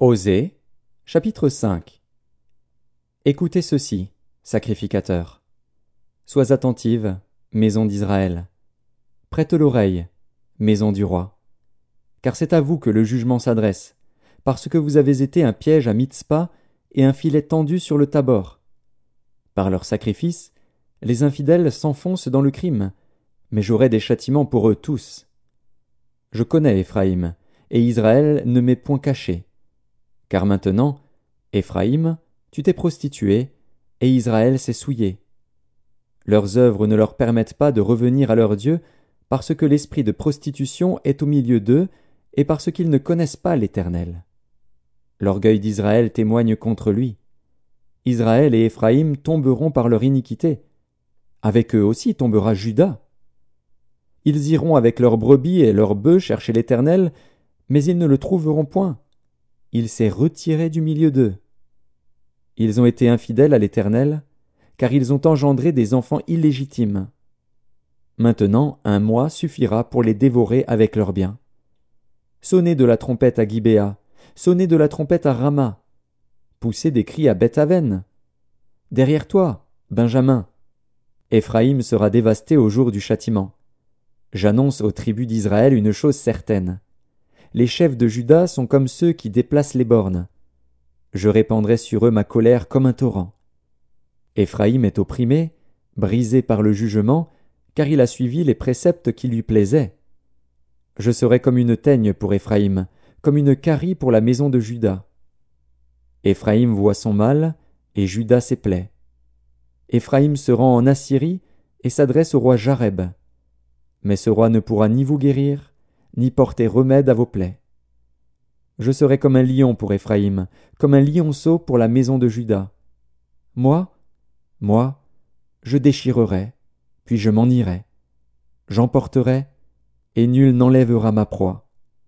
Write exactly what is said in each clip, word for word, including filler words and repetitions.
Osée, chapitre cinq. Écoutez ceci, sacrificateurs. Sois attentive, maison d'Israël. Prête l'oreille, maison du roi. Car c'est à vous que le jugement s'adresse, parce que vous avez été un piège à Mitzpa et un filet tendu sur le Tabor. Par leurs sacrifices, les infidèles s'enfoncent dans le crime, mais j'aurai des châtiments pour eux tous. Je connais Éphraïm, et Israël ne m'est point caché. Car maintenant, Éphraïm, tu t'es prostitué, et Israël s'est souillé. Leurs œuvres ne leur permettent pas de revenir à leur Dieu, parce que l'esprit de prostitution est au milieu d'eux, et parce qu'ils ne connaissent pas l'Éternel. L'orgueil d'Israël témoigne contre lui. Israël et Éphraïm tomberont par leur iniquité. Avec eux aussi tombera Juda. Ils iront avec leurs brebis et leurs bœufs chercher l'Éternel, mais ils ne le trouveront point. Il s'est retiré du milieu d'eux. Ils ont été infidèles à l'Éternel, car ils ont engendré des enfants illégitimes. Maintenant, un mois suffira pour les dévorer avec leurs biens. Sonnez de la trompette à Gibéa, sonnez de la trompette à Rama, poussez des cris à Beth-Aven. Derrière toi, Benjamin, Éphraïm sera dévasté au jour du châtiment. J'annonce aux tribus d'Israël une chose certaine. Les chefs de Juda sont comme ceux qui déplacent les bornes. Je répandrai sur eux ma colère comme un torrent. Éphraïm est opprimé, brisé par le jugement, car il a suivi les préceptes qui lui plaisaient. Je serai comme une teigne pour Éphraïm, comme une carie pour la maison de Juda. Éphraïm voit son mal, et Juda ses plaies. Éphraïm se rend en Assyrie et s'adresse au roi Jareb. Mais ce roi ne pourra ni vous guérir, ni porter remède à vos plaies. Je serai comme un lion pour Éphraïm, comme un lionceau pour la maison de Juda. Moi, moi, je déchirerai, puis je m'en irai. J'emporterai, et nul n'enlèvera ma proie.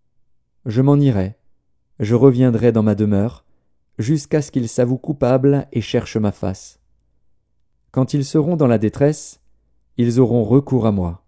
Je m'en irai, je reviendrai dans ma demeure, jusqu'à ce qu'ils s'avouent coupables et cherchent ma face. Quand ils seront dans la détresse, ils auront recours à moi.